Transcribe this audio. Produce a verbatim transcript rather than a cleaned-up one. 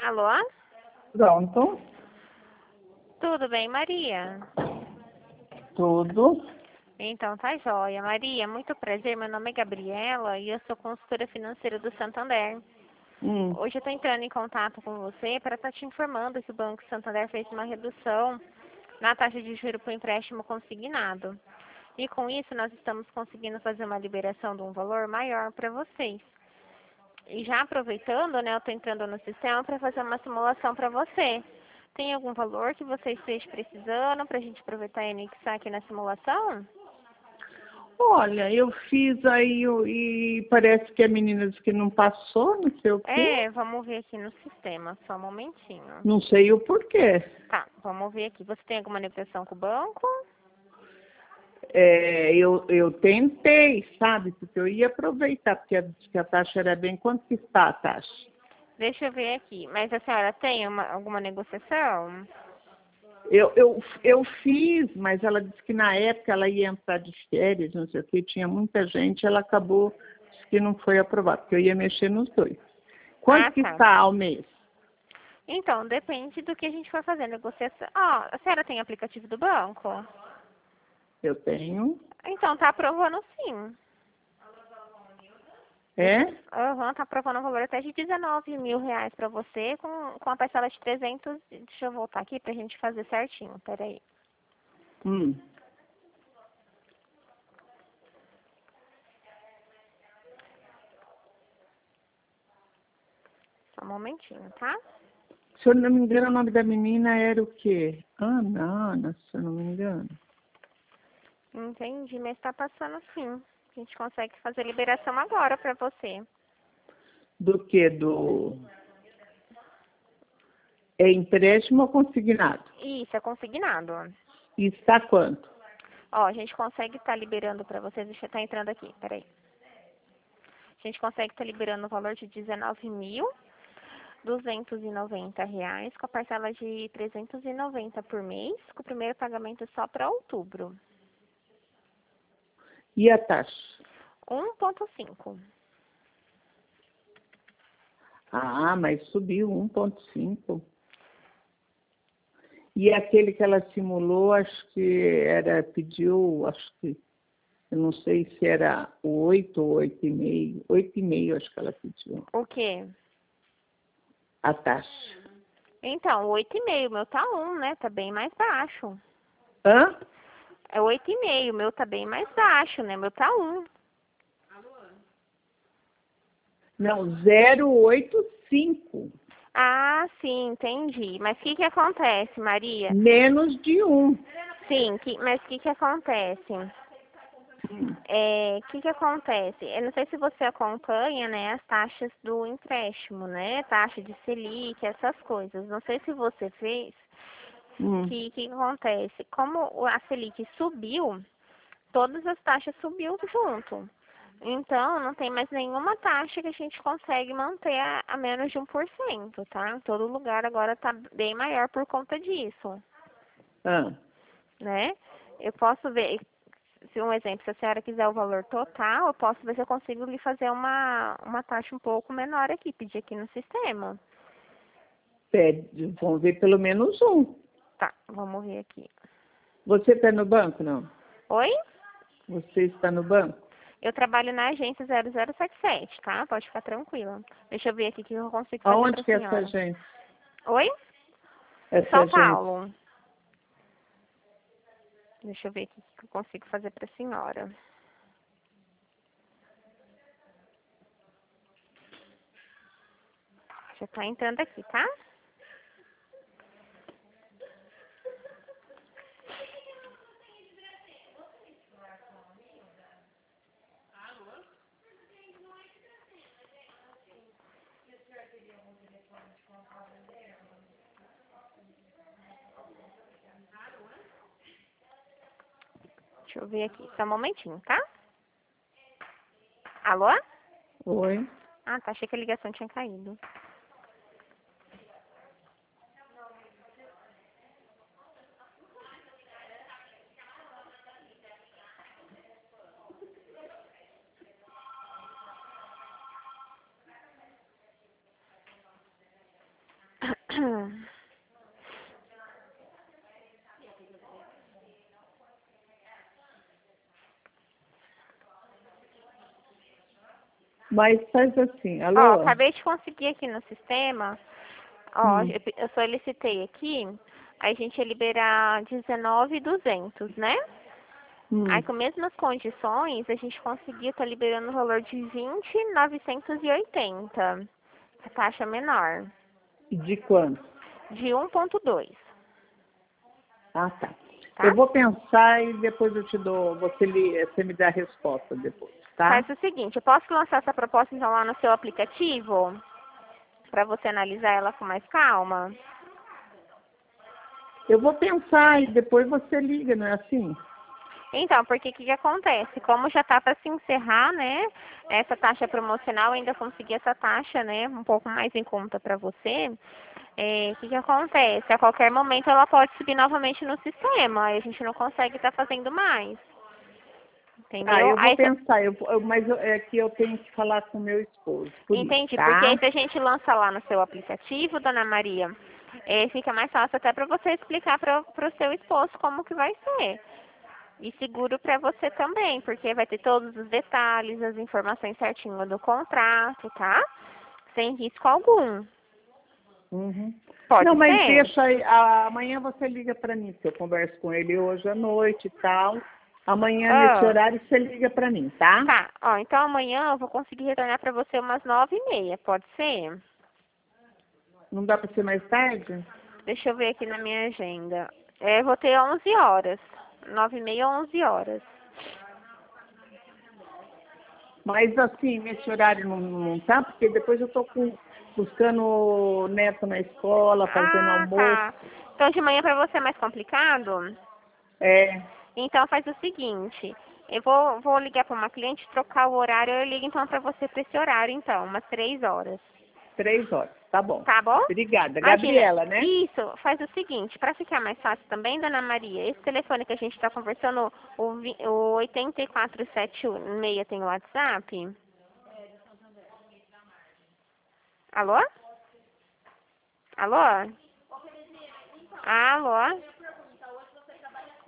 Alô? Pronto. Tudo bem, Maria? Tudo. Então, tá joia. Maria, muito prazer. Meu nome é Gabriela e eu sou consultora financeira do Santander. Hum. Hoje eu estou entrando em contato com você para estar te informando que o Banco Santander fez uma redução na taxa de juros para o empréstimo consignado. E com isso nós estamos conseguindo fazer uma liberação de um valor maior para vocês. E já aproveitando, né, eu estou entrando no sistema para fazer uma simulação para você. Tem algum valor que você esteja precisando para a gente aproveitar e anexar aqui na simulação? Olha, eu fiz aí o- e parece que a menina disse que não passou, não sei o quê. É, vamos ver aqui no sistema, só um momentinho. Não sei o porquê. Tá, vamos ver aqui. Você tem alguma negociação com o banco? É, eu, eu tentei, sabe? Porque eu ia aproveitar, porque a, que a taxa era bem. Quanto que está a taxa? Deixa eu ver aqui. Mas a senhora tem uma, alguma negociação? Eu, eu, eu fiz, mas ela disse que na época ela ia entrar de férias, não sei o que, tinha muita gente, ela acabou, disse que não foi aprovado, porque eu ia mexer nos dois. Quanto Ah, que tá. está ao mês? Então, depende do que a gente for fazer. Negociação. Ó, a senhora tem aplicativo do banco? Eu tenho. Então, tá aprovando sim. É? Aham, tá aprovando um valor até de dezenove mil reais pra você, com, com a parcela de trezentos. Deixa eu voltar aqui pra gente fazer certinho. Peraí. Hum. Só um momentinho, tá? Se eu não me engano, o nome da menina era o quê? Ana, Ana, se eu não me engano. Entendi, mas tá passando sim. A gente consegue fazer liberação agora pra você. Do que? Do... É empréstimo ou consignado? Isso, é consignado. E está quanto? Ó, a gente consegue estar liberando pra vocês. Deixa eu estar entrando aqui, peraí. A gente consegue estar liberando o valor de dezenove mil duzentos e noventa reais, com a parcela de trezentos e noventa por mês, com o primeiro pagamento só para outubro. E a taxa? um ponto cinco. Ah, mas subiu um ponto cinco. E aquele que ela simulou, acho que era, pediu, acho que, eu não sei se era oito ou oito e meio. Oito e meio, acho que ela pediu. O quê? A taxa. Então, oito e meio, o meu tá um, né? Tá bem mais baixo. Hã? É oito e meio, o meu tá bem mais baixo, né? O meu tá um. Não, zero oito cinco. Ah, sim, entendi. Mas o que que acontece, Maria? Menos de um. Sim, que, mas o que que acontece? Hum. É, o que que acontece? Eu não sei se você acompanha, né, as taxas do empréstimo, né? Taxa de Selic, essas coisas. Não sei se você fez. Hum. Que que acontece? Como o- a Selic subiu, todas as taxas subiu junto. Então, não tem mais nenhuma taxa que a gente consegue manter a, a menos de um por cento, tá? Todo lugar agora está bem maior por conta disso, Ah. né? Eu posso ver, se um exemplo, se a senhora quiser o valor total, eu posso ver se eu consigo lhe fazer uma, uma taxa um pouco menor aqui, pedir aqui no sistema. Pede, vamos ver pelo menos um. Tá, vamos ver aqui. Você está no banco, não? Oi? Você está no banco? Eu trabalho na agência zero zero sete sete, tá? Pode ficar tranquila. Deixa eu ver aqui o que eu consigo fazer Aonde pra que é essa senhora. agência? Oi? Essa São agência? Paulo. Deixa eu ver aqui o que eu consigo fazer pra senhora. Já tá entrando aqui, tá? Deixa eu ver aqui. Só um momentinho, tá? Alô? Oi. Ah, tá. Achei que a ligação tinha caído. Mas faz assim, Ó, alô? acabei de conseguir aqui no sistema. Ó, Hum, eu eu solicitei aqui. A gente ia liberar dezenove mil e duzentos, né? Aí, hum. com mesmas condições, a gente conseguiu estar liberando o valor de vinte mil novecentos e oitenta. A taxa menor. De quanto? De um ponto dois, Ah, tá. tá? Eu vou pensar e depois eu te dou, você, li, você me dá a resposta depois, tá? Faz o seguinte, eu posso lançar essa proposta então lá no seu aplicativo? Para você analisar ela com mais calma? Eu vou pensar e depois você liga, não é assim? Então, porque o que, que acontece? Como já está para se encerrar, né? Essa taxa promocional, ainda consegui essa taxa, né? Um pouco mais em conta para você. É, o que, que acontece? A qualquer momento ela pode subir novamente no sistema. Aí a gente não consegue estar fazendo mais. Ah, Entendeu? eu vou Aí, se- pensar, eu, eu- mas eu- é que eu tenho que falar com meu esposo, por isso, entendi. Porque aí tá? se a gente lança lá no seu aplicativo, dona Maria, é, fica mais fácil até para você explicar para o seu esposo como que vai ser. E seguro para você também, porque vai ter todos os detalhes, as informações certinho do contrato, tá? Sem risco algum. Uhum. Não, Pode mas ser? deixa aí, a- amanhã você liga para mim, que eu converso com ele hoje à noite e tal. Amanhã, nesse Ah, horário, você liga para mim, tá? tá. Ó, então amanhã eu vou conseguir retornar para você umas nove e meia, pode ser? Não dá para ser mais tarde? Deixa eu ver aqui na minha agenda. É, eu vou ter onze horas. Nove e meia, onze horas. Mas assim, nesse horário não, não tá, porque depois eu tô com, buscando o neto na escola, fazendo Ah, almoço. tá. Então de manhã para você é mais complicado? É, Então faz o seguinte, eu vou, vou ligar para uma cliente, trocar o horário, eu ligo então para você para esse horário então, umas três horas. três horas, tá bom. Tá bom? Obrigada. Imagina, Gabriela, né? isso, faz o seguinte, para ficar mais fácil também, dona Maria, esse telefone que a gente está conversando, o, vi- o oito quatro sete seis tem o WhatsApp? Alô? Alô? Alô?